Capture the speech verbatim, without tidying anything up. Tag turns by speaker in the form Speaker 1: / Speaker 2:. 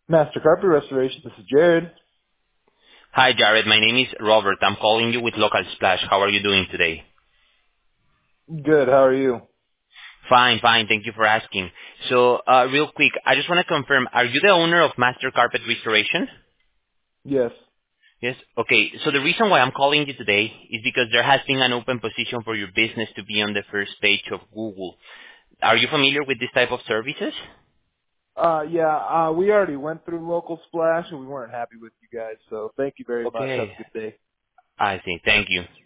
Speaker 1: Master Carpet Restoration, this is Jared.
Speaker 2: Hi, Jared. My name is Robert. I'm calling you with Local Splash. How are you doing today?
Speaker 1: Good, how are you?
Speaker 2: Fine, fine. Thank you for asking. So, uh, real quick, I just want to confirm, are you the owner of Master Carpet Restoration?
Speaker 1: Yes.
Speaker 2: Yes? Okay. So the reason why I'm calling you today is because there has been an open position for your business to be on the first page of Google. Are you familiar with this type of services?
Speaker 1: Uh, yeah, uh, we already went through Local Splash and we weren't happy with you guys, so thank you very much. Have
Speaker 2: Okay.
Speaker 1: a good day.
Speaker 2: I see. Thank you.